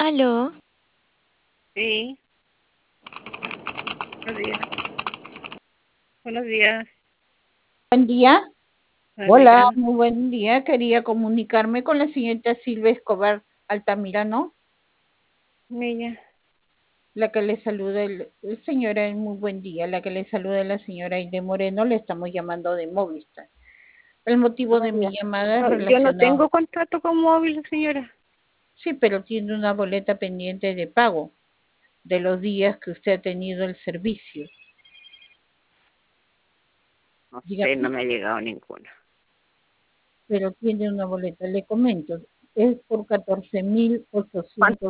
Aló, Sí, buenos días. Buenos días. Buen día. Buenos Hola, días. muy buen día. Quería comunicarme con la señorita Silvia Escobar Altamirano, Niña. la que le saluda, señora, muy buen día, la que le saluda la señora Aide Moreno, le estamos llamando de Movistar. El motivo de mi Ya. llamada es No, yo no relacionado, tengo contrato con móvil, señora. sí, pero tiene una boleta pendiente de pago de los días que usted ha tenido el servicio. No sé, no Dígame, me ha llegado ninguna. pero tiene una boleta, le comento, es por ¿Cuánto 14.800.